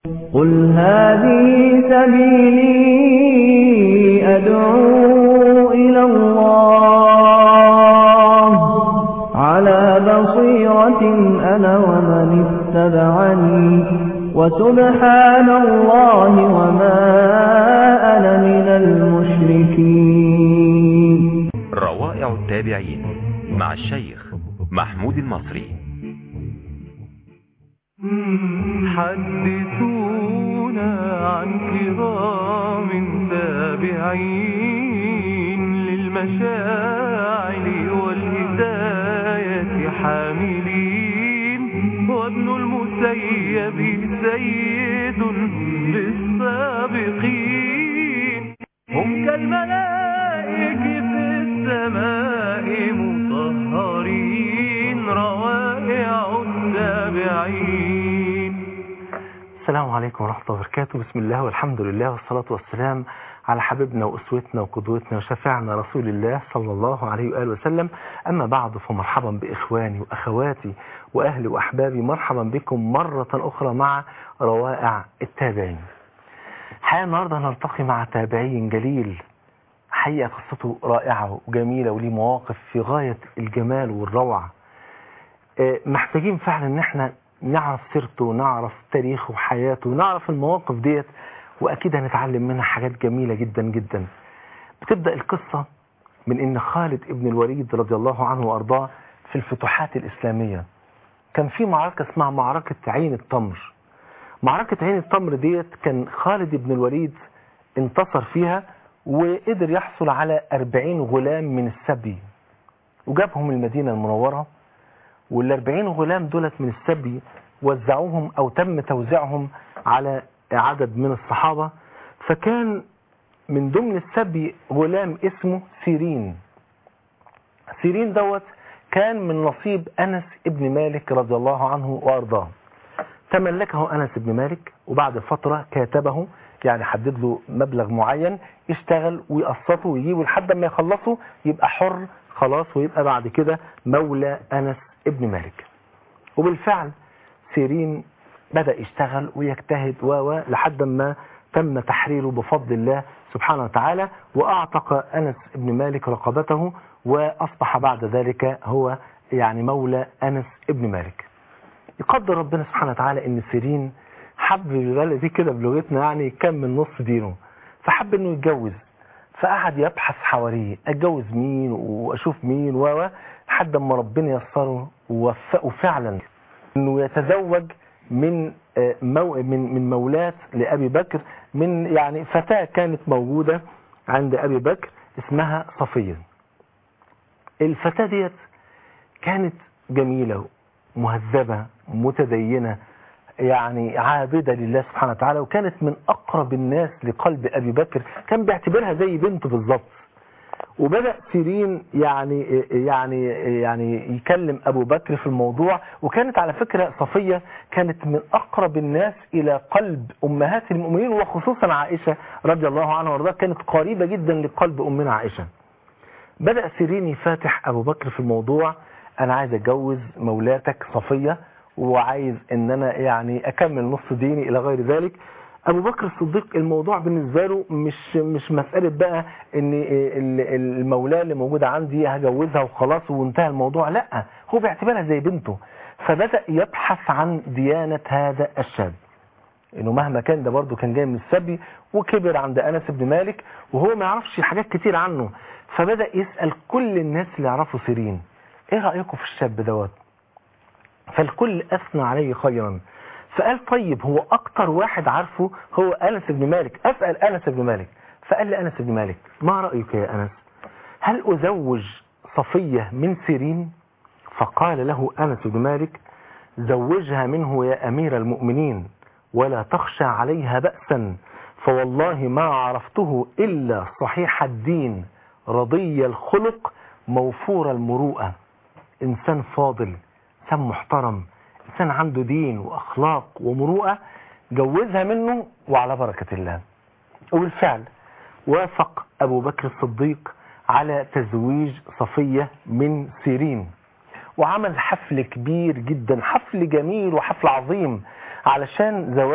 قل هذه سبيلي أدعو إلى الله على بصيرة أنا ومن اتبعني وسبحان الله وما أنا من المشركين. روائع التابعين مع الشيخ محمود المصري. حدثونا عن كرام تابعين للمشاعر والهداية حاملين، وابن المسيب سيد للسابقين، هم كالملائكة في السماء مطهرين، روائع التابعين. السلام عليكم ورحمة الله وبركاته. بسم الله والحمد لله والصلاة والسلام على حبيبنا وأسوتنا وقدوتنا وشفيعنا رسول الله صلى الله عليه وآله وسلم. أما بعد، فمرحبا بإخواني وأخواتي وأهلي وأحبابي، مرحبا بكم مرة أخرى مع روائع التابعين. حقيقة النهاردة نلتقي مع تابعي جليل، حقيقة قصته رائعة وجميلة وليه مواقف في غاية الجمال والروعة. محتاجين فعلا ان احنا نعرف سيرته ونعرف تاريخه وحياته ونعرف المواقف ديت، واكيد هنتعلم منها حاجات جميلة جدا جدا. بتبدأ القصة من ان خالد ابن الوليد رضي الله عنه وارضاه في الفتوحات الاسلامية كان في معركة اسمها معركة عين التمر. معركة عين التمر ديت كان خالد ابن الوليد انتصر فيها وقدر يحصل على 40 غلام من السبي وجابهم المدينة المنورة، وال40 غلام دولت من السبي وزعوهم او تم توزيعهم على عدد من الصحابة. فكان من ضمن السبي غلام اسمه سيرين. سيرين دوت كان من نصيب أنس ابن مالك رضي الله عنه وارضاه. تملكه أنس ابن مالك، وبعد فترة كاتبه، يعني حدد له مبلغ معين يشتغل ويقسطه ويجيبه لحد ما يخلصه يبقى حر خلاص، ويبقى بعد كده مولى أنس ابن مالك. وبالفعل سيرين بدأ يشتغل ويجتهد لحد ما تم تحريره بفضل الله سبحانه وتعالى، وأعتق أنس ابن مالك رقبته، وأصبح بعد ذلك هو يعني مولى أنس ابن مالك. يقدر ربنا سبحانه وتعالى ان سيرين حب ببلدي كده بلغتنا يعني كم من نص دينه، فحب انه يتجوز، فقعد يبحث حواليه اتجوز مين واشوف مين لحد ما ربنا يسره ووفقه فعلا انه يتزوج من مولاة لأبي بكر، من يعني فتاة كانت موجودة عند أبي بكر اسمها صفية. الفتاة ديت كانت جميلة مهذبة متدينة، يعني عابدة لله سبحانه وتعالى، وكانت من أقرب الناس لقلب أبي بكر، كان بيعتبرها زي بنته بالظبط. وبدأ سيرين يعني يكلم أبو بكر في الموضوع. وكانت على فكرة صفية كانت من أقرب الناس إلى قلب أمهات المؤمنين، وخصوصا عائشة رضي الله عنها وارضاها، كانت قريبة جدا لقلب أمنا عائشة. بدأ سيرين يفاتح أبو بكر في الموضوع، أنا عايز أتجوز مولاتك صفية، وعايز ان انا يعني اكمل نص ديني الى غير ذلك. ابو بكر الصديق الموضوع بالنسبه له مش مساله بقى ان المولاه اللي موجوده عندي هجوزها وخلاص وانتهى الموضوع، لا، هو بيعتبرها زي بنته. فبدا يبحث عن ديانه هذا الشاب، انه مهما كان ده برضه كان جاي من السبي وكبر عند انس بن مالك وهو ما يعرفش حاجات كتير عنه. فبدا يسال كل الناس اللي يعرفوا سيرين، ايه رايكم في الشاب دوت؟ فالكل أثنى عليه خيرا. فقال طيب هو أكتر واحد عارفه هو أنس بن مالك، أسأل أنس بن مالك. فقال لي أنس بن مالك ما رأيك يا أنس، هل أزوج صفية من سيرين؟ فقال له أنس بن مالك زوجها منه يا أمير المؤمنين، ولا تخشى عليها بأسا، فوالله ما عرفته إلا صحيح الدين رضي الخلق موفور المروءة، إنسان فاضل، إنسان محترم، إنسان عنده دين وأخلاق ومروءة، جوزها منه وعلى بركة الله. وبالفعل وافق أبو بكر الصديق على تزويج صفية من سيرين، وعمل حفل كبير جدا، حفل جميل وحفل عظيم علشان زواج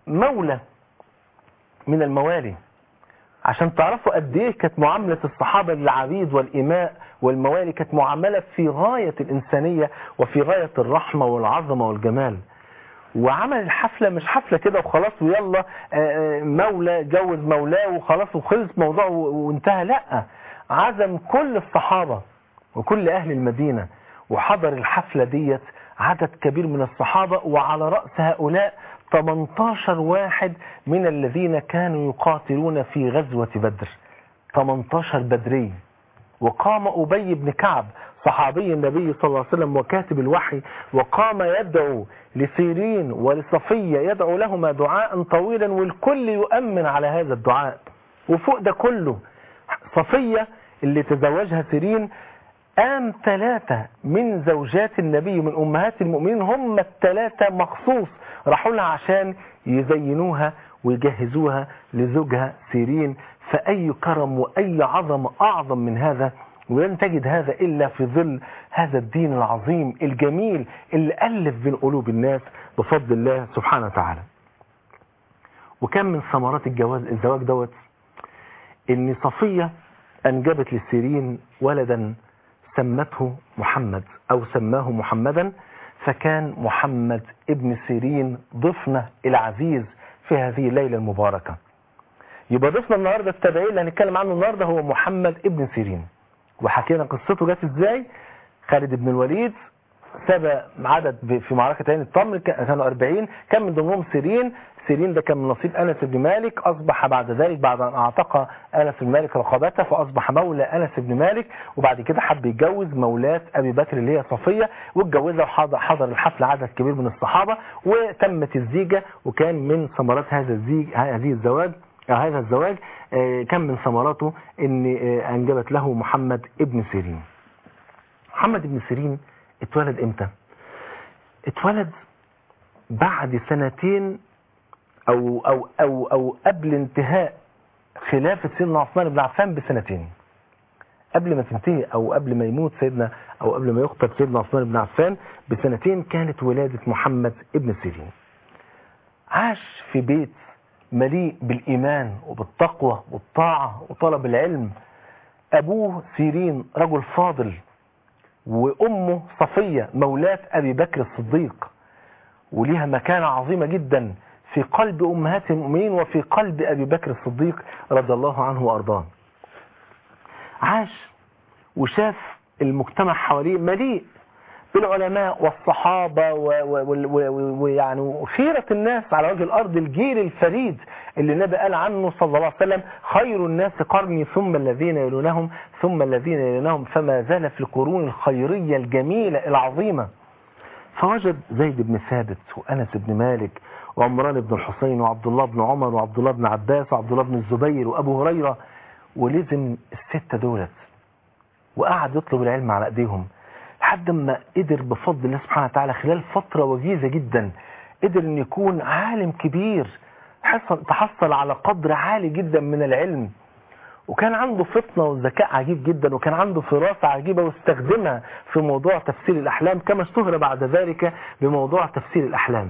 مولى من الموالي، عشان تعرفوا قد ايه كانت معاملة الصحابة للعبيد والإماء والموالي، كانت معاملة في غاية الإنسانية وفي غاية الرحمة والعظمة والجمال. وعمل الحفلة مش حفلة كده وخلاص ويلا مولى جوز مولاه وخلاص وخلص موضوع وانتهى، لا، عزم كل الصحابة وكل أهل المدينة وحضر الحفلة ديت عدد كبير من الصحابة، وعلى رأس هؤلاء 18 واحد من الذين كانوا يقاتلون في غزوة بدر، 18 بدري. وقام أبي بن كعب صحابي النبي صلى الله عليه وسلم وكاتب الوحي، وقام يدعو لسيرين ولصفية، يدعو لهما دعاء طويلا والكل يؤمن على هذا الدعاء. وفوق ده كله صفية اللي تزوجها سيرين قام 3 من زوجات النبي من أمهات المؤمنين، هم ال3 مخصوص راحوا لها عشان يزينوها ويجهزوها لزوجها سيرين. فأي كرم وأي عظمة أعظم من هذا، ولن تجد هذا إلا في ظل هذا الدين العظيم الجميل اللي ألف بين قلوب الناس بفضل الله سبحانه وتعالى. وكان من ثمرات الزواج دوت إن صفية أنجبت للسيرين ولدا سمته محمد أو سماه محمدا، فكان محمد ابن سيرين ضيفنا العزيز في هذه الليلة المباركة. يبقى ضيفنا النهاردة التابعين اللي هنتكلم عنه النهاردة هو محمد ابن سيرين، وحكينا قصته جت ازاي. خالد بن الوليد سبى عدد في معركة عين الطمر، كانوا 40، كان من ضمنهم سيرين. سيرين ده كان من نصيب أنس بن مالك، أصبح بعد ذلك بعد أن أعتق أنس بن مالك رقبته فأصبح مولى أنس بن مالك، وبعد كده حب يتجوز مولاة أبي بكر اللي هي صفية، واتجوزها وحضر الحفل عدد كبير من الصحابة وتمت الزيجة. وكان من ثمرات هذا الزواج كان من ثمراته ان انجبت له محمد ابن سيرين. محمد ابن سيرين اتولد امتى؟ اتولد بعد سنتين او قبل انتهاء خلافة سيدنا عثمان بن عفان بسنتين. قبل ما تنتهي او قبل ما يموت سيدنا او قبل ما يخطب سيدنا عثمان بن عفان بسنتين كانت ولادة محمد ابن سيرين. عاش في بيت مليء بالإيمان وبالتقوى والطاعة وطلب العلم. أبوه سيرين رجل فاضل، وأمه صفية مولاة أبي بكر الصديق، وليها مكانة عظيمة جدا في قلب أمهات المؤمنين وفي قلب أبي بكر الصديق رضي الله عنه وأرضاه. عاش وشاف المجتمع حواليه مليء بالعلماء والصحابة ويعني وخيرة الناس على وجه الأرض، الجيل الفريد اللي النبي قال عنه صلى الله عليه وسلم: خير الناس قرني ثم الذين يلونهم ثم الذين يلونهم، فما زال في القرون الخيرية الجميلة العظيمة. فوجد زيد بن ثابت وأنس بن مالك وعمران بن الحسين وعبد الله بن عمر وعبد الله بن عباس وعبد الله بن الزبير وأبو هريرة، ولزم ال6 دولت وقعد يطلب العلم على أيديهم لحد ما قدر بفضل الله سبحانه وتعالى خلال فترة وجيزة جدا قدر أن يكون عالم كبير، تحصل على قدر عالي جدا من العلم، وكان عنده فطنة وذكاء عجيب جدا، وكان عنده فراسة عجيبة واستخدمها في موضوع تفسير الأحلام كما اشتهر بعد ذلك بموضوع تفسير الأحلام.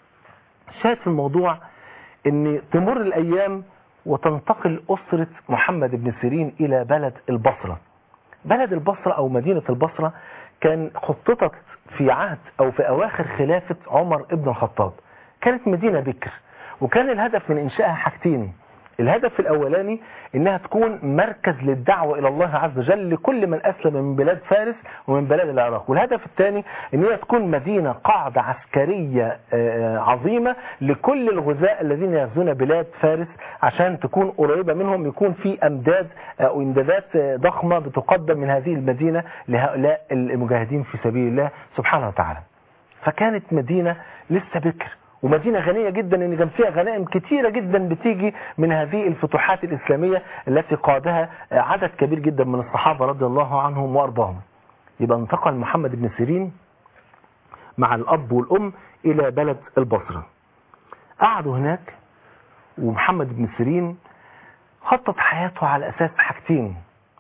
شاهد في الموضوع أن تمر الأيام وتنتقل أسرة محمد بن سيرين إلى بلد البصرة. بلد البصرة أو مدينة البصرة كان خططت في عهد أو في أواخر خلافة عمر ابن الخطاب، كانت مدينة بكر، وكان الهدف من إنشائها حاجتين. الهدف الأولاني إنها تكون مركز للدعوة إلى الله عز وجل لكل من أسلم من بلاد فارس ومن بلاد العراق، والهدف الثاني إنها تكون مدينة قاعدة عسكرية عظيمة لكل الغزاة الذين يغزون بلاد فارس عشان تكون قريبة منهم، يكون في أمداد أو إمدادات ضخمة بتقدم من هذه المدينة لهؤلاء المجاهدين في سبيل الله سبحانه وتعالى. فكانت مدينة لسه بكر ومدينة غنية جدا، ان كان فيها غنائم كتيرة جدا بتيجي من هذه الفتوحات الإسلامية التي قادها عدد كبير جدا من الصحابة رضي الله عنهم وارضاهم. يبقى انتقل محمد بن سيرين مع الأب والأم إلى بلد البصرة. قعدوا هناك، ومحمد بن سيرين خطط حياته على أساس حاجتين: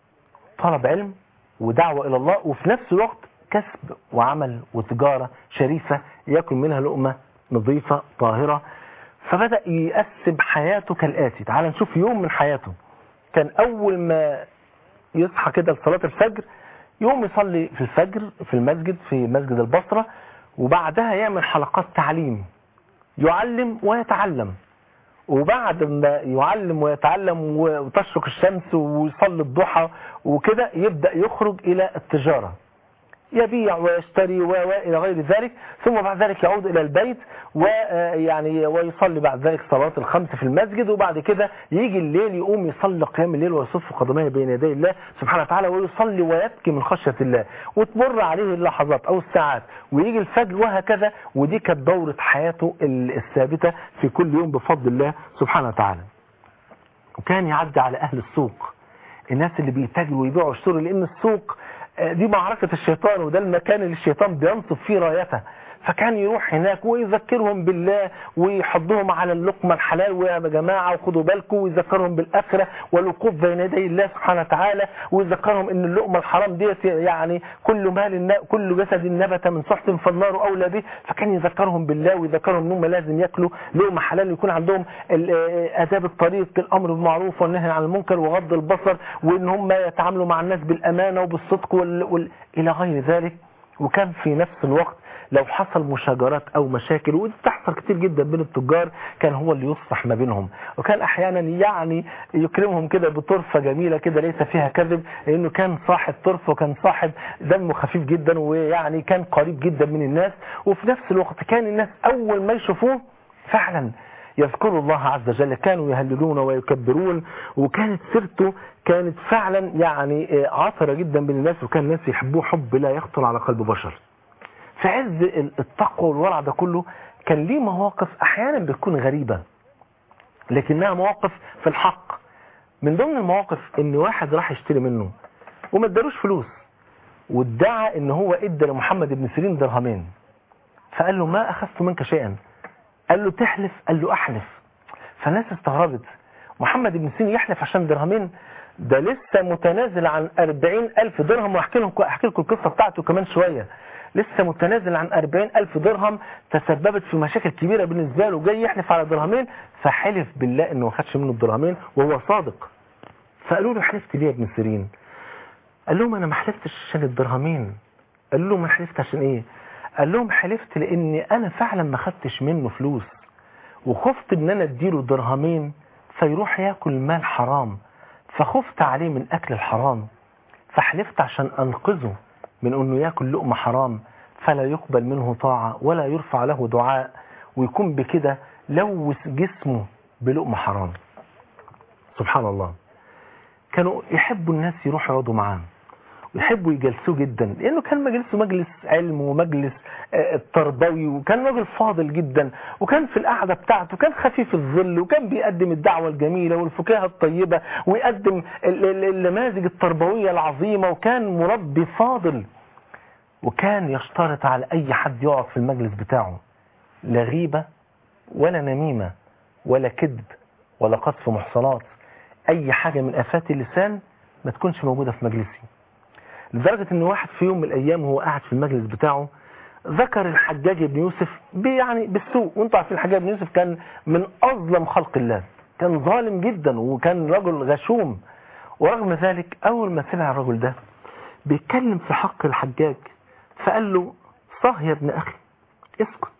طلب علم ودعوة إلى الله، وفي نفس الوقت كسب وعمل وتجارة شريفة يأكل منها لقمة نظيفة طاهرة. فبدأ يقسم حياته كالآتي. تعال نشوف يوم من حياته. كان أول ما يصحى كده لصلاة الفجر يوم يصلي في الفجر في المسجد، في مسجد البصرة، وبعدها يعمل حلقات تعليم، يعلم ويتعلم. وبعد ما يعلم ويتعلم وتشرق الشمس ويصلي الضحى وكده يبدأ يخرج إلى التجارة، يبيع ويشتري وإلى غير ذلك. ثم بعد ذلك يعود إلى البيت ويصلي بعد ذلك صلاة الخمس في المسجد. وبعد كده يجي الليل يقوم يصلي قيام الليل ويصف قدميه بين يدي الله سبحانه وتعالى ويصلي ويبكي من خشية الله، وتمر عليه اللحظات أو الساعات ويجي الفجر وهكذا. ودي كانت دورة حياته الثابتة في كل يوم بفضل الله سبحانه وتعالى. وكان يعدي على أهل السوق، الناس اللي بيتاجروا ويبيعوا ويشتروا، لأن السوق دي معركة الشيطان، وده المكان اللي الشيطان بينصب فيه رايته. فكان يروح هناك ويذكرهم بالله ويحضهم على اللقمة الحلال، ويا جماعة وخدوا بالكم، ويذكرهم بالآخرة والوقوف بين يدي الله سبحانه وتعالى، ويذكرهم ان اللقمة الحرام ديت يعني كل جسد نبت من سحت فالنار أولى به. فكان يذكرهم بالله ويذكرهم انهم لازم ياكلوا لقمة حلال، ويكون عندهم آداب الطريق، الأمر بالمعروف والنهي عن المنكر وغض البصر، وان هم يتعاملوا مع الناس بالأمانة وبالصدق إلى غير ذلك. وكان في نفس الوقت لو حصل مشاجرات او مشاكل، ودي بتحصل كتير جدا بين التجار، كان هو اللي يصلح ما بينهم. وكان احيانا يعني يكرمهم كده بطرفة جميلة كده ليس فيها كذب، لانه كان صاحب طرف وكان صاحب دمه خفيف جدا، ويعني كان قريب جدا من الناس. وفي نفس الوقت كان الناس اول ما يشوفوه فعلا يذكروا الله عز وجل، كانوا يهللون ويكبرون. وكانت سيرته كانت فعلا يعني عطرة جدا بين الناس، وكان الناس يحبوه حب لا يخطر على قلب بشر. في عز التقوى والورع ده كله كان ليه مواقف احيانا بتكون غريبة لكنها مواقف في الحق. من ضمن المواقف ان واحد راح يشتري منه وما ادالوش فلوس، وادعى ان هو ادى لمحمد بن سيرين درهمين، فقال له ما اخذت منك شيئا. قال له تحلف؟ قال له احلف. فالناس استغربت، محمد بن سيرين يحلف عشان درهمين؟ ده لسه متنازل عن 40,000 درهم، واحكي لكم القصة بتاعته كمان شوية. لسه متنازل عن 40,000 درهم تسببت في مشاكل كبيرة بالنسبة له، جاي يحلف على درهمين، فحلف بالله انه ما خدش منه الدرهمين وهو صادق. فقالوا له حلفت ليه يا ابن سيرين؟ قال لهم انا ما حلفتش عشان الدرهمين. قال لهم ما حلفت عشان ايه؟ قال لهم حلفت لاني انا فعلا ما خدتش منه فلوس، وخفت ان انا اديله درهمين فيروح ياكل مال حرام، فخفت عليه من اكل الحرام، فحلفت عشان انقذه من انه ياكل لقمة حرام فلا يقبل منه طاعة ولا يرفع له دعاء، ويكون بكده لوث جسمه بلقمة حرام. سبحان الله. كانوا يحبوا الناس يروحوا يقعدوا معاه ويحبوا يجلسوه جدا، لانه كان مجلسه مجلس علم ومجلس تربوي، وكان راجل فاضل جدا، وكان في القعده بتاعته كان خفيف الظل، وكان بيقدم الدعوه الجميله والفكاهه الطيبه، ويقدم النماذج التربويه العظيمه، وكان مربي فاضل. وكان يشترط على اي حد يقعد في المجلس بتاعه لا غيبه ولا نميمه ولا كذب ولا قذف محصنات، اي حاجه من افات اللسان ما تكونش موجوده في مجلسي. لدرجة ان واحد في يوم من الايام وهو قاعد في المجلس بتاعه ذكر الحجاج بن يوسف يعني بالسوء. وانتوا عارفين الحجاج بن يوسف كان من اظلم خلق الله، كان ظالم جدا وكان رجل غشوم. ورغم ذلك اول ما سمع الرجل ده بيتكلم في حق الحجاج فقال له صح يا ابن اخي اسكت،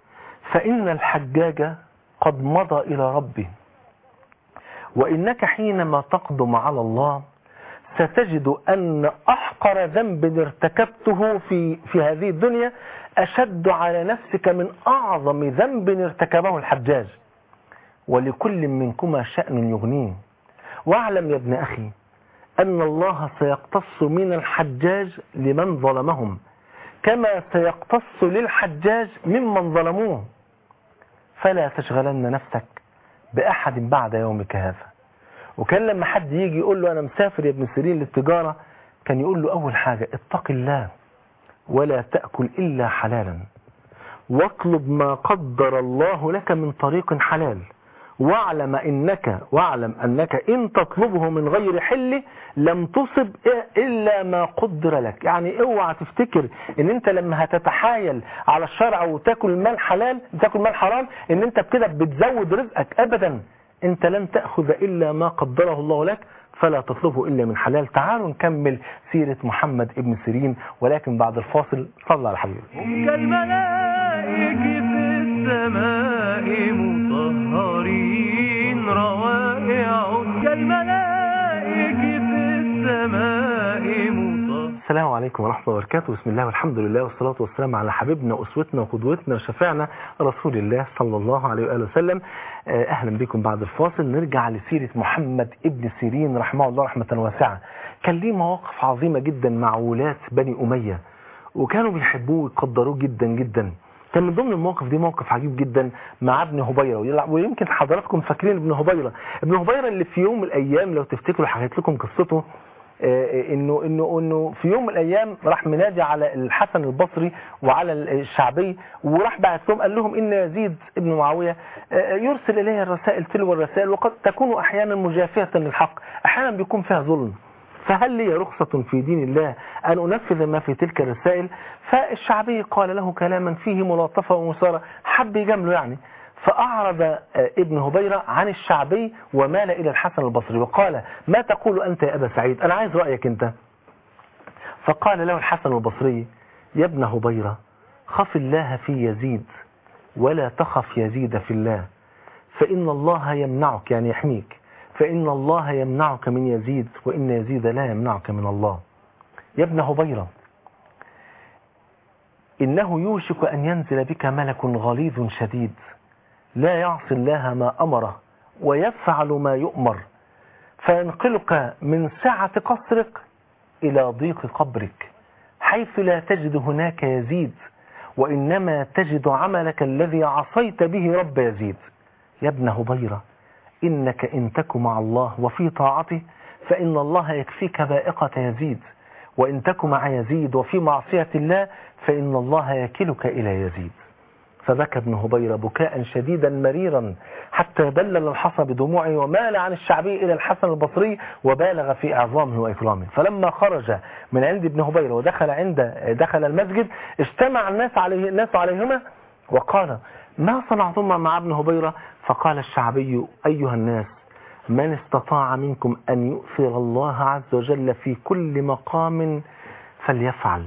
فان الحجاج قد مضى الى ربه، وانك حينما تقدم على الله ستجد أن أحقر ذنب ارتكبته في هذه الدنيا أشد على نفسك من أعظم ذنب ارتكبه الحجاج، ولكل منكما شأن يغنيه. واعلم يا ابن أخي أن الله سيقتص من الحجاج لمن ظلمهم كما سيقتص للحجاج ممن ظلموه، فلا تشغلن نفسك بأحد بعد يومك هذا. وكان لما حد يجي يقول له أنا مسافر يا ابن سيرين للتجارة، كان يقول له أول حاجة اتق الله ولا تأكل إلا حلالا، واطلب ما قدر الله لك من طريق حلال، واعلم أنك إن تطلبه من غير حل لم تصب إلا ما قدر لك. يعني اوعى تفتكر ان انت لما هتتحايل على الشرع وتاكل مال حلال تاكل مال حرام ان انت كده بتزود رزقك. ابدا، انت لن تأخذ إلا ما قدره الله لك، فلا تطلبه إلا من حلال. تعالوا نكمل سيرة محمد ابن سيرين، ولكن بعد الفاصل. صلى على حبيبي. هم كالملائكة في السماء مطهرين روائع كالملائكة في السماء مطهرين. السلام عليكم ورحمة الله وبركاته. بسم الله والحمد لله والصلاة والسلام على حبيبنا وأسوتنا وقدوتنا وشفيعنا رسول الله صلى الله عليه وآله وسلم. أهلا بكم بعد الفاصل. نرجع لسيرة محمد ابن سيرين رحمه الله رحمة واسعة. كان ليه مواقف عظيمة جدا مع ولاة بني أمية، وكانوا بيحبوه ويقدروه جدا جدا. كان من ضمن المواقف دي موقف عجيب جدا مع ابن هبيرة، ويمكن حضراتكم فاكرين ابن هبيرة. ابن هبيرة اللي في يوم من الأيام لو تفتكروا حكيت لكم قصته، انه في يوم من الايام راح منادي على الحسن البصري وعلى الشعبي، وراح بعت لهم قال لهم ان يزيد ابن معاويه يرسل اليه الرسائل تلو الرسائل، وقد تكون احيانا مجافيه للحق، احيانا بيكون فيها ظلم، فهل لي رخصة في دين الله أن أنفذ ما في تلك الرسائل؟ فالشعبي قال له كلاما فيه ملاطفة ومسارة، حب يجامله يعني. فأعرض ابن هبيرة عن الشعبي ومال إلى الحسن البصري وقال: ما تقول أنت يا أبا سعيد؟ أنا عايز رأيك أنت. فقال له الحسن البصري: يا ابن هبيرة، خف الله في يزيد ولا تخف يزيد في الله، فإن الله يمنعك، يعني يحميك، فإن الله يمنعك من يزيد وإن يزيد لا يمنعك من الله. يا ابن هبيرة، إنه يوشك أن ينزل بك ملك غليظ شديد لا يعصي الله ما أمره ويفعل ما يؤمر، فينقلك من سعة قصرك إلى ضيق قبرك، حيث لا تجد هناك يزيد، وإنما تجد عملك الذي عصيت به رب يزيد. يا ابن هبيرة، إنك إن تك مع الله وفي طاعته فإن الله يكفيك بائقة يزيد، وإن تك مع يزيد وفي معصية الله فإن الله يكلك إلى يزيد. فبكى ابن هبيرة بكاء شديدا مريرا حتى بلل الحصى بدموعه، ومال عن الشعبي إلى الحسن البصري وبالغ في إعظامه وإكرامه. فلما خرج من عند ابن هبيرة ودخل المسجد، اجتمع الناس عليهما وقال: ما صنعتما مع ابن هبيرة؟ فقال الشعبي: أيها الناس، من استطاع منكم أن يؤثر الله عز وجل في كل مقام فليفعل.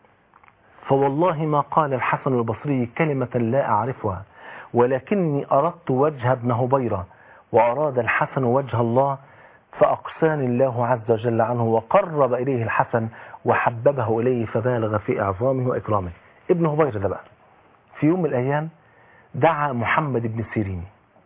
فوالله ما قال الحسن البصري كلمة لا أعرفها، ولكني أردت وجه ابن هبيرة وأراد الحسن وجه الله، فأقساني الله عز وجل عنه وقرب إليه الحسن وحببه إليه، فبالغ في إعظامه وإكرامه. ابن هبيرة ده بقى في يوم من الأيام دعا محمد بن سيرين،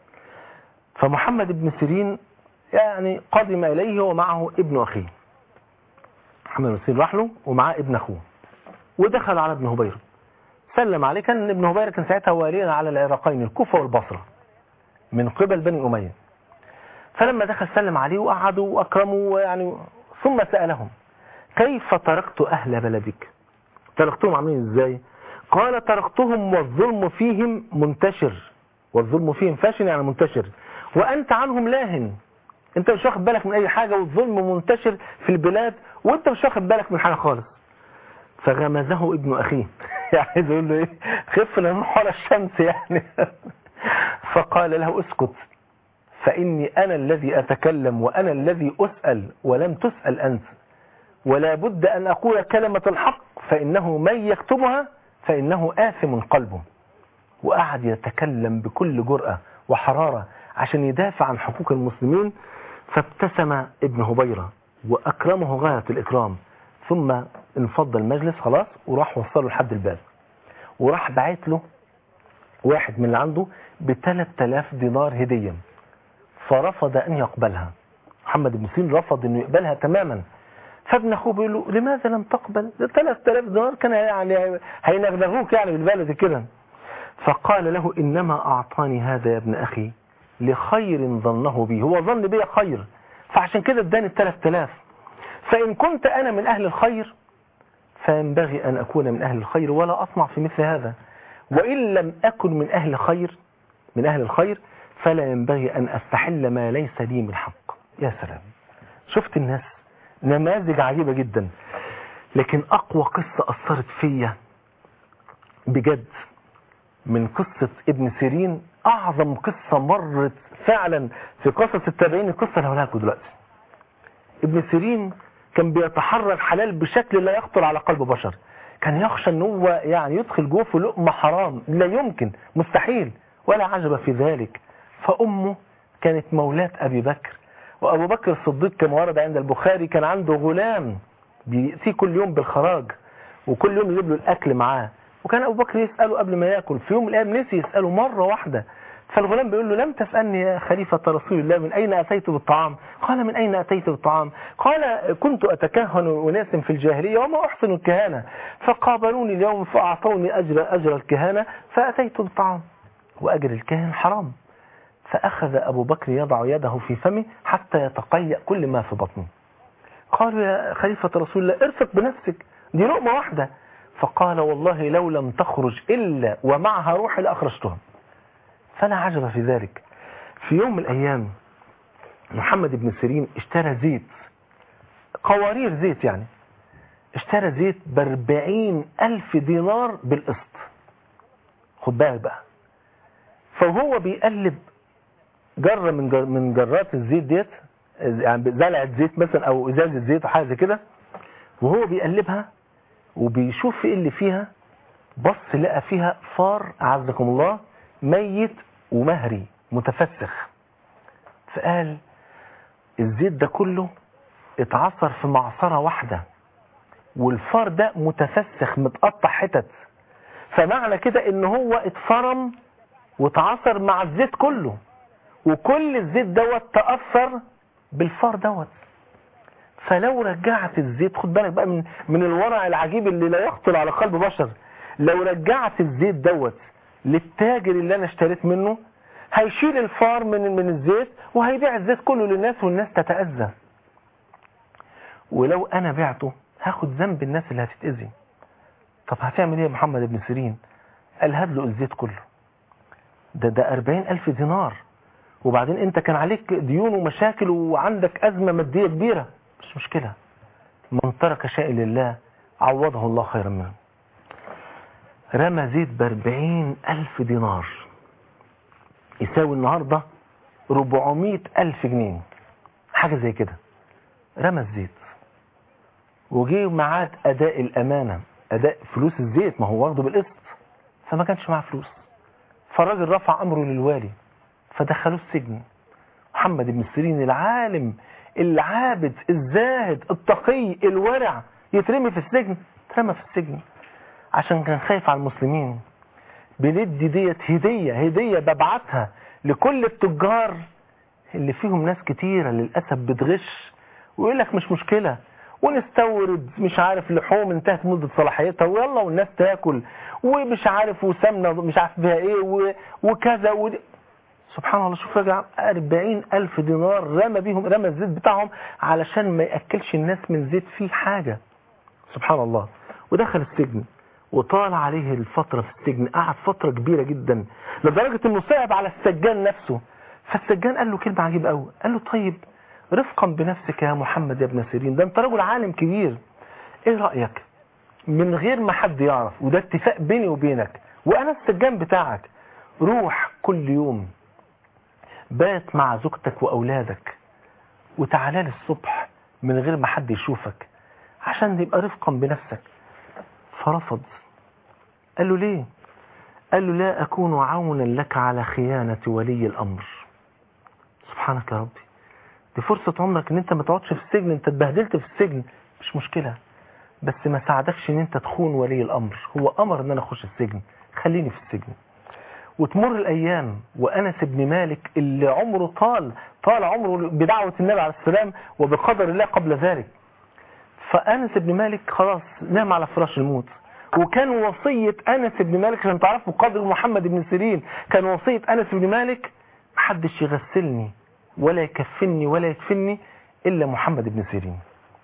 فمحمد بن سيرين يعني قدم إليه ومعه ابن أخيه. محمد بن سيرين راح له ومعاه ابن أخوه، ودخل على ابن هبيرة سلم عليه. كان ابن هبيرة كان ساعتها واليا على العراقين الكوفة والبصرة من قبل بني أمية. فلما دخل سلم عليه وقعدوا وأكرموا يعني، ثم سألهم: كيف تركت أهل بلدك؟ تركتهم عاملين إزاي؟ قال: تركتهم والظلم فيهم منتشر، والظلم فيهم فاشن يعني منتشر، وأنت عنهم لاهن. أنت مش واخد بالك من أي حاجة، والظلم منتشر في البلاد وأنت مش واخد بالك من حاجة خالص. فغمزه ابن أخيه يعني يقول له: إيه، خف لنروح على الشمس يعني. فقال له: اسكت، فإني أنا الذي أتكلم وأنا الذي أسأل ولم تسأل أنت، ولا بد أن أقول كلمة الحق، فإنه من يكتبها فإنه آثم قلبه. وقعد يتكلم بكل جرأة وحرارة عشان يدافع عن حقوق المسلمين. فابتسم ابن هبيرة وأكرمه غاية الإكرام، ثم انفض المجلس خلاص، وراح وصله لحد الباب، وراح بعت له واحد من اللي عنده ب3000 دينار هدية، فرفض أن يقبلها. محمد بن سيرين رفض أنه يقبلها تماما. فابن أخوه بيقول له: لماذا لم تقبل؟ 3000 دينار كان يعني هينغنغوك يعني بالبلد كده. فقال له: إنما أعطاني هذا يا ابن أخي لخير ظنه بي، هو ظن بي خير، فعشان كده اداني 3000. فإن كنت أنا من أهل الخير فينبغي أن أكون من أهل الخير ولا أطمع في مثل هذا، وإن لم أكن من أهل الخير فلا ينبغي أن أستحل ما ليس لي من حق. يا سلام، شفت الناس، نماذج عجيبة جدا. لكن أقوى قصة أثرت فيا بجد من قصة ابن سيرين، أعظم قصة مرت فعلا في قصص التابعين، القصة اللي هقولها لكم دلوقتي. ابن سيرين كان بيتحرى الحلال بشكل لا يخطر على قلب بشر. كان يخشى ان هو يعني يدخل جوفه لقمة حرام، لا يمكن، مستحيل، ولا عجب في ذلك. فأمه كانت مولاة أبي بكر، وأبو بكر الصديق كما ورد عند البخاري كان عنده غلام بيأتيه كل يوم بالخراج، وكل يوم يجيب له الأكل معاه. وكان أبو بكر يسأله قبل ما يأكل. في يوم من الأيام نسي يسأله مرة واحدة، فالغلام بيقول له: لم تسألني يا خليفة رسول الله من أين أتيت بالطعام؟ قال: من أين أتيت بالطعام؟ قال: كنت أتكهن أناس في الجاهلية وما أحسن الكهانة، فقابلوني اليوم فأعطوني أجر الكهانة فأتيت بالطعام، وأجر الكاهن حرام. فأخذ أبو بكر يضع يده في فمه حتى يتقيأ كل ما في بطنه. قالوا: يا خليفة رسول الله ارفق بنفسك، دي لقمة واحدة. فقال: والله لو لم تخرج إلا ومعها روحي لأخرجتها. فلا عجب في ذلك. في يوم من الأيام محمد بن سيرين اشترى زيت، قوارير زيت يعني، اشترى زيت ب40,000 دينار بالقسط. خد بالك بقى. فهو بيقلب جرة من جرات الزيت ديت، يعني زلعة زيت مثلا او ازازة زيت او حاجة زي كده، وهو بيقلبها وبيشوف ايه اللي فيها، بص لقى فيها فار عزكم الله ميت ومهري متفسخ. فقال: الزيت ده كله اتعصر في معصرة واحدة، والفار ده متفسخ متقطع حتت، فمعنى كده ان هو اتفرم واتعصر مع الزيت كله، وكل الزيت دوت تأثر بالفار دوت. فلو رجعت الزيت، خد بالك بقى من الورع العجيب اللي لا يخطر على قلب بشر، لو رجعت الزيت دوت للتاجر اللي انا اشتريت منه، هيشيل الفار من الزيت وهيبيع الزيت كله للناس والناس تتأذى. ولو انا بعته هاخد ذنب الناس اللي هتتأذي. طب هتعمل ايه يا محمد بن سيرين؟ قال: هات له الزيت كله. ده 40,000 دينار، وبعدين انت كان عليك ديون ومشاكل وعندك أزمة مادية كبيرة، مش مشكلة، من ترك شيء لله عوضه الله خيرا منه. رمى زيت ب40,000 دينار، يساوي النهاردة 400,000 جنيه، حاجة زي كده. رمى الزيت وجيه معاد أداء الأمانة، أداء فلوس الزيت، ما هو واخده بالقسط، فما كانش معاه فلوس. فالراجل رفع أمره للوالي فدخلوه السجن. محمد بن سيرين العالم العابد الزاهد التقي الورع يترمي في السجن؟ اترمى في السجن عشان كان خايف على المسلمين. بندي ديت هدية ببعتها لكل التجار اللي فيهم ناس كتيرة للأسف بتغش، ويقول لك مش مشكلة ونستورد مش عارف لحوم انتهت مدة صلاحيتها ويلا والناس تاكل، ومش عارف وسمنة مش عارف بها ايه وكذا سبحان الله. شوف رجع 40,000 دينار رمى الزيت بتاعهم علشان ما يأكلش الناس من زيت فيه حاجة. سبحان الله. ودخل السجن وطال عليه الفترة في السجن، قعد فترة كبيرة جدا لدرجة انه صعب على السجان نفسه. فالسجان قال له كلمة عجيبة قوي، قال له: طيب رفقا بنفسك يا محمد يا ابن سيرين، ده انت رجل عالم كبير، ايه رأيك من غير ما حد يعرف، وده اتفاق بيني وبينك وانا السجان بتاعك، روح كل يوم بات مع زوجتك واولادك وتعالى لي الصبح من غير ما حد يشوفك عشان يبقى رفقا بنفسك. فرفض. قال له: ليه؟ قال له: لا أكون عونا لك على خيانة ولي الأمر. سبحانك يا ربي، دي فرصة عمرك ان انت ما تقعدش في السجن، انت اتبهدلت في السجن مش مشكلة، بس ما ساعدكش ان انت تخون ولي الأمر، هو أمر ان انا اخش السجن، خليني في السجن. وتمر الأيام وأنس بن مالك اللي عمره طال عمره بدعوة النبي عليه السلام وبقدر الله قبل ذلك. فأنس بن مالك خلاص نام على فراش الموت، وكان وصية أنس بن مالك عشان تعرفوا قدر محمد بن سيرين، كان وصية أنس بن مالك: محدش يغسلني ولا يكفني ولا يدفني إلا محمد بن سيرين.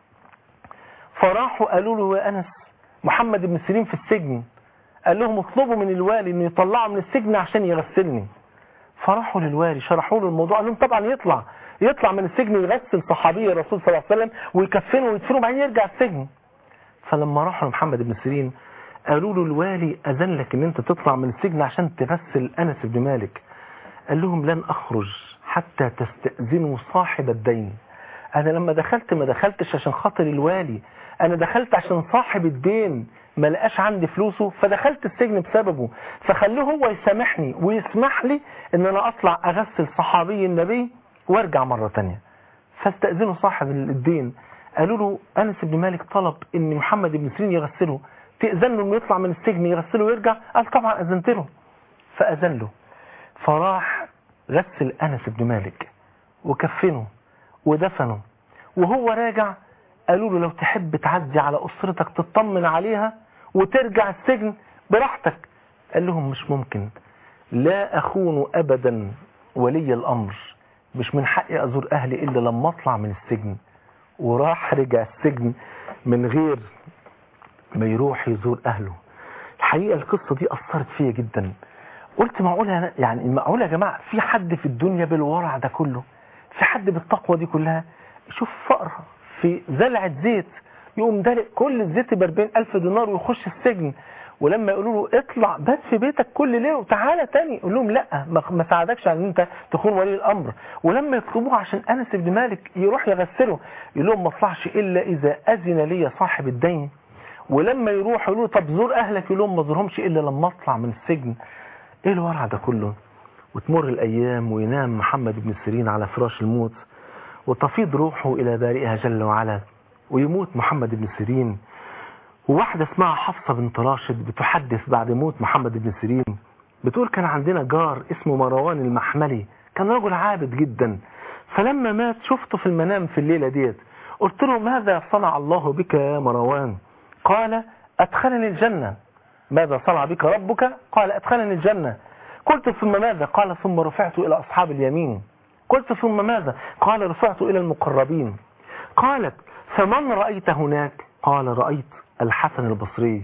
فراحوا قالوا له: يا أنس محمد بن سيرين في السجن. قال لهم: اطلبوا من الوالي انه يطلعه من السجن عشان يغسلني. فراحوا للوالي شرحوا له الموضوع، قال لهم طبعا يطلع من السجن يغسل صحابي الرسول صلى الله عليه وسلم ويكفنه ويدفنه وبعدين يرجع السجن. فلما راحوا لمحمد بن سيرين قالوا له الوالي أذن لك ان انت تطلع من السجن عشان تغسل أنس بن مالك. قال لهم لن أخرج حتى تستأذنوا صاحب الدين. أنا لما دخلت ما دخلتش عشان خاطر الوالي، أنا دخلت عشان صاحب الدين ما لقاش عندي فلوسه فدخلت السجن بسببه، فخلوه هو يسامحني ويسمح لي ان انا اطلع اغسل صحابي النبي وارجع مرة تانية. فاستأذنوا صاحب الدين قالوا له أنس بن مالك طلب ان محمد بن سيرين يغسله، تأذن له انه يطلع من السجن يغسله ويرجع؟ قال طبعا أذنت له. فأذن له، فراح غسل أنس بن مالك وكفنه ودفنه. وهو راجع قالوا له لو تحب تعدي على أسرتك تطمن عليها وترجع السجن براحتك. قال لهم مش ممكن، لا أخون أبدا ولي الأمر، مش من حقي أزور أهلي إلا لما أطلع من السجن. وراح رجع السجن من غير ما يروح يزور أهله. الحقيقة القصة دي أثرت فيا جدا. قلت معقولة يعني معقولة يا جماعة في حد في الدنيا بالورع ده كله، في حد بالتقوى دي كلها؟ شوف فقر في زلعة زيت يقوم دلق كل الزيت ب40,000 دينار ويخش السجن، ولما يقولوا له اطلع بات في بيتك كل ليله وتعالى تاني يقول لهم لا ما ساعدكش على ان انت تكون ولي الامر. ولما يطلبوه عشان انس بن مالك يروح يغسله يقول لهم ما اطلعش الا اذا اذن لي صاحب الدين. ولما يروح يقولوا طب زور اهلك يقول لهم ما زورهمش الا لما اطلع من السجن. ايه الورع ده كله؟ وتمر الايام وينام محمد بن سيرين على فراش الموت وتفيض روحه الى بارئها جل وعلا، ويموت محمد بن سيرين. وواحدة اسمها حفصة بنت راشد بتحدث بعد موت محمد بن سيرين بتقول كان عندنا جار اسمه مروان المحملي، كان رجل عابد جدا. فلما مات شفته في المنام في الليلة ديت، قلت له ماذا صنع الله بك يا مروان؟ قال أدخلني الجنة. ماذا صنع بك ربك؟ قال أدخلني الجنة. قلت ثم ماذا؟ قال ثم رفعت إلى أصحاب اليمين. قلت ثم ماذا؟ قال رفعت إلى المقربين. قالت فمن رأيت هناك؟ قال رأيت الحسن البصري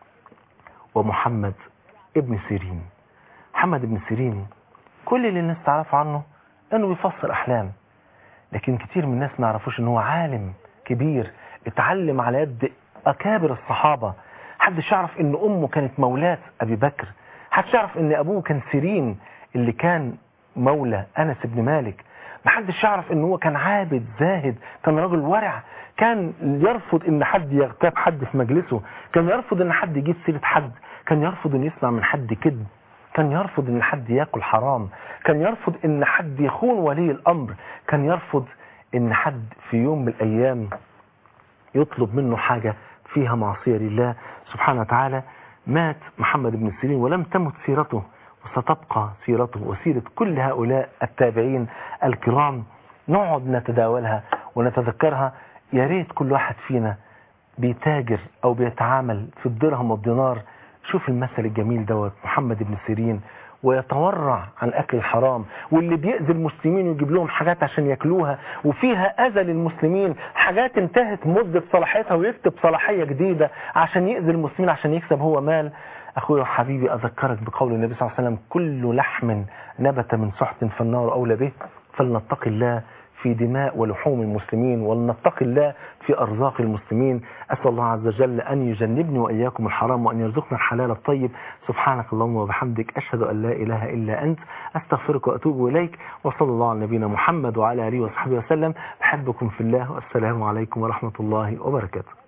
ومحمد ابن سيرين. محمد ابن سيرين كل اللي الناس تعرفه عنه انه بيفسر احلام، لكن كتير من الناس ما يعرفوش انه هو عالم كبير اتعلم على يد اكابر الصحابة. حدش يعرف ان امه كانت مولاة ابي بكر، حدش يعرف ان ابوه كان سيرين اللي كان مولى انس بن مالك، محدش يعرف ان هو كان عابد زاهد، كان راجل ورع، كان يرفض ان حد يغتاب حد في مجلسه، كان يرفض ان حد يجيب سيرة حد، كان يرفض ان يسمع من حد كذب، كان يرفض ان حد ياكل حرام، كان يرفض ان حد يخون ولي الامر، كان يرفض ان حد في يوم من الايام يطلب منه حاجة فيها معصية لله سبحانه وتعالى. مات محمد بن سيرين ولم تمت سيرته، وستبقى سيرته وسيرة كل هؤلاء التابعين الكرام نقعد نتداولها ونتذكرها. يا ريت كل واحد فينا بيتاجر او بيتعامل في الدرهم والدينار شوف المثل الجميل دوت محمد بن سيرين، ويتورع عن اكل الحرام، واللي بيأذي المسلمين ويجيب لهم حاجات عشان ياكلوها وفيها اذى للمسلمين، حاجات انتهت مدة صلاحيتها ويكتب صلاحية جديدة عشان يأذي المسلمين عشان يكسب هو مال. اخويا وحبيبي اذكرك بقول النبي صلى الله عليه وسلم كل لحم نبت من سحت فالنار اولى به، فلنتقي الله في دماء ولحوم المسلمين ولنتقي الله في أرزاق المسلمين. أسأل الله عز وجل أن يجنبني وإياكم الحرام وأن يرزقنا الحلال الطيب. سبحانك اللهم وبحمدك أشهد أن لا إله إلا أنت أستغفرك وأتوب إليك، وصلى الله على نبينا محمد وعلى آله وصحبه وسلم. بحبكم في الله والسلام عليكم ورحمة الله وبركاته.